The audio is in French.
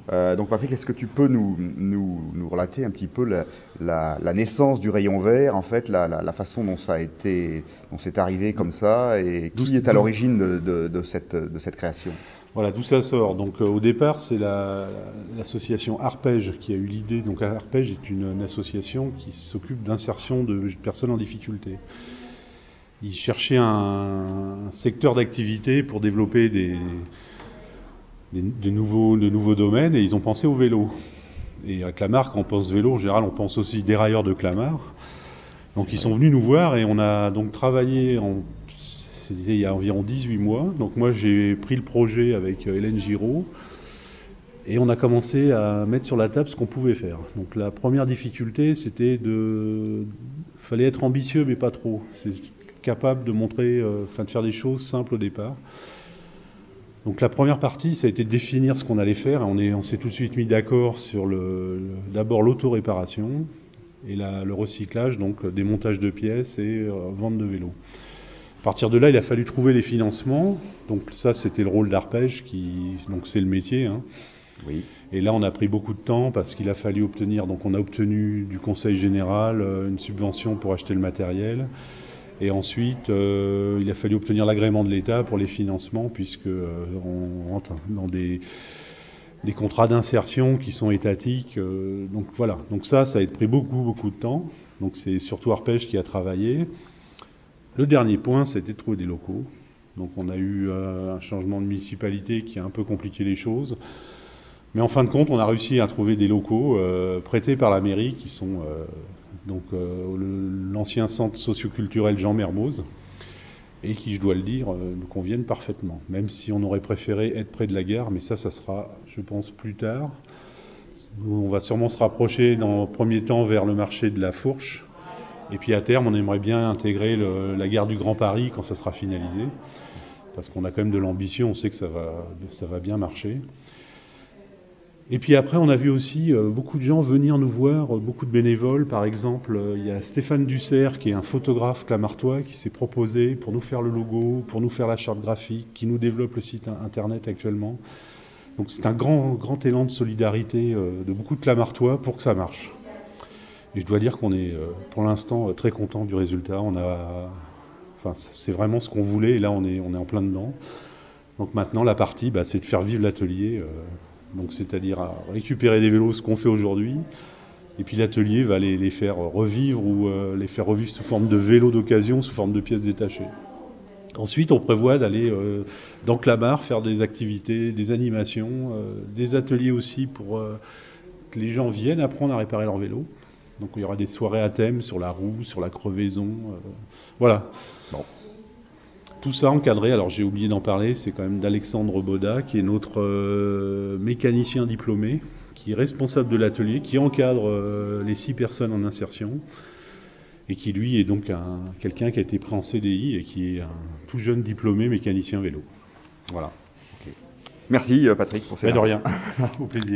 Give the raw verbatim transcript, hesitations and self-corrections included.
Euh, donc Patrick, est-ce que tu peux nous, nous, nous relater un petit peu la, la, la naissance du rayon vert, en fait, la, la, la façon dont ça a été, dont c'est arrivé comme ça, et qui est à l'origine de, de, de, cette, de cette création? Voilà, d'où ça sort. Donc euh, au départ, c'est la, l'association Arpège qui a eu l'idée. Donc Arpège est une, une association qui s'occupe d'insertion de personnes en difficulté. Ils cherchaient un, un secteur d'activité pour développer des, des, de, nouveaux, de nouveaux domaines, et ils ont pensé au vélo. Et à Clamart, quand on pense vélo, en général, on pense aussi dérailleurs de Clamart. Donc ils sont venus nous voir et on a donc travaillé en C'était il y a environ dix-huit mois. Donc moi j'ai pris le projet avec Hélène Giraud et on a commencé à mettre sur la table ce qu'on pouvait faire. Donc la première difficulté, c'était de... Il fallait être ambitieux mais pas trop. C'est capable de montrer, euh, enfin de faire des choses simples au départ. Donc la première partie, ça a été de définir ce qu'on allait faire. On, est, on s'est tout de suite mis d'accord sur le, le, d'abord l'autoréparation et la, le recyclage, donc démontage de pièces et euh, vente de vélos. À partir de là, il a fallu trouver les financements. Donc ça, c'était le rôle d'Arpège, qui donc c'est le métier. Hein. Oui. Et là, on a pris beaucoup de temps parce qu'il a fallu obtenir. Donc, on a obtenu du Conseil général euh, une subvention pour acheter le matériel. Et ensuite, euh, il a fallu obtenir l'agrément de l'État pour les financements, puisque euh, on rentre dans des, des contrats d'insertion qui sont étatiques. Euh, donc voilà. Donc ça, ça a pris beaucoup, beaucoup de temps. Donc c'est surtout Arpège qui a travaillé. Le dernier point, c'était de trouver des locaux. Donc on a eu euh, un changement de municipalité qui a un peu compliqué les choses. Mais en fin de compte, on a réussi à trouver des locaux euh, prêtés par la mairie, qui sont euh, donc euh, le, l'ancien centre socioculturel Jean Mermoz, et qui, je dois le dire, euh, nous conviennent parfaitement. Même si on aurait préféré être près de la gare, mais ça, ça sera, je pense, plus tard. On va sûrement se rapprocher dans le premier temps vers le marché de la Fourche. Et puis à terme, on aimerait bien intégrer le, la gare du Grand Paris quand ça sera finalisé, parce qu'on a quand même de l'ambition, on sait que ça va, ça va bien marcher. Et puis après, on a vu aussi euh, beaucoup de gens venir nous voir, euh, beaucoup de bénévoles. Par exemple, euh, il y a Stéphane Dussert, qui est un photographe clamartois, qui s'est proposé pour nous faire le logo, pour nous faire la charte graphique, qui nous développe le site internet actuellement. Donc c'est un grand, grand élan de solidarité euh, de beaucoup de clamartois pour que ça marche. Et je dois dire qu'on est, euh, pour l'instant, euh, très content du résultat. On a, enfin, c'est vraiment ce qu'on voulait, et là, on est, on est en plein dedans. Donc maintenant, la partie, bah, c'est de faire vivre l'atelier. Euh, donc c'est-à-dire à récupérer des vélos, ce qu'on fait aujourd'hui. Et puis l'atelier va les, les faire revivre ou euh, les faire revivre sous forme de vélos d'occasion, sous forme de pièces détachées. Ensuite, on prévoit d'aller euh, dans Clamart faire des activités, des animations, euh, des ateliers aussi pour euh, que les gens viennent apprendre à réparer leur vélo. Donc il y aura des soirées à thème sur la roue, sur la crevaison, euh, voilà. Bon. Tout ça encadré, alors j'ai oublié d'en parler, c'est quand même d'Alexandre Boda, qui est notre euh, mécanicien diplômé, qui est responsable de l'atelier, qui encadre euh, les six personnes en insertion, et qui lui est donc un, quelqu'un qui a été pris en C D I et qui est un tout jeune diplômé mécanicien vélo. Voilà. Okay. Merci Patrick pour ces Mais de rien, au plaisir.